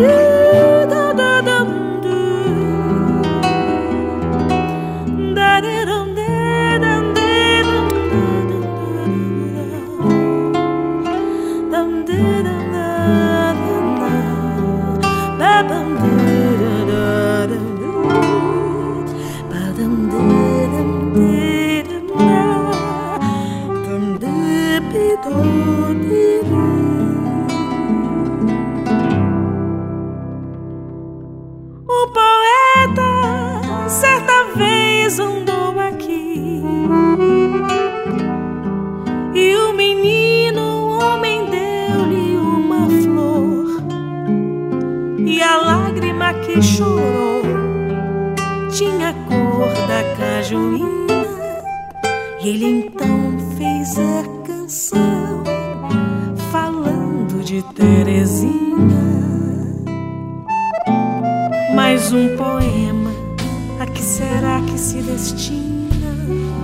O poeta certa vez andou aqui, e o menino, o homem, deu-lhe uma flor, e a lágrima que chorou tinha a cor da cajuína. E ele então fez a canção falando de Terezinha. Mais um poema, a que será que se destina?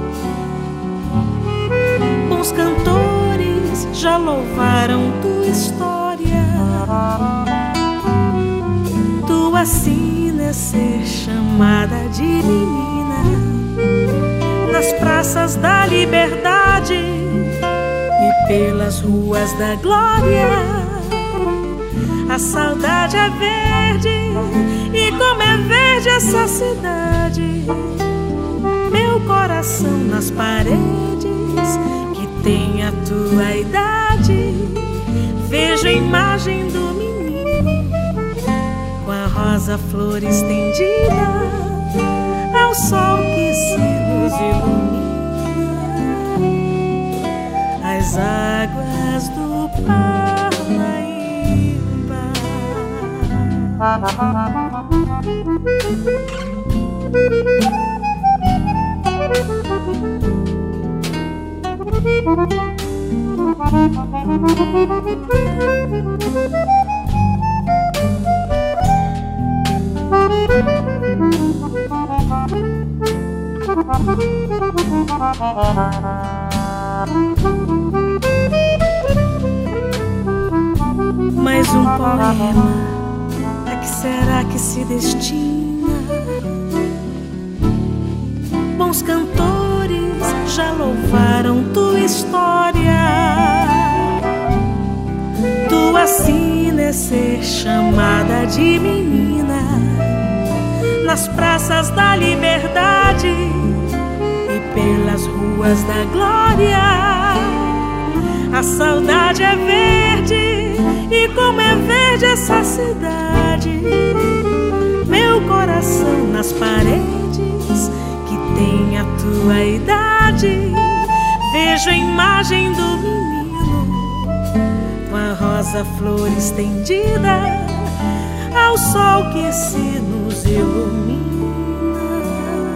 Bons cantores já louvaram tua história. Tu assina ser chamada de menina nas praças da liberdade e pelas ruas da glória. A saudade é verde, e como é verde essa cidade. Meu coração nas paredes que tem a tua idade. Vejo a imagem do menino com a rosa flor estendida ao sol que se nos ilumina. As águas do Parnaíba. Mais um poema, a que será que se destina? Bons cantores já louvaram tua história. Tu assina ser chamada de menina nas praças da liberdade e pelas ruas da glória. A saudade é verde, e como é verde essa cidade. Meu coração nas paredes que tem a tua idade. Vejo a imagem do menino com a rosa flor estendida ao sol que se nos ilumina.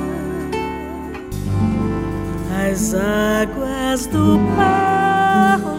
As águas do Parnaíba.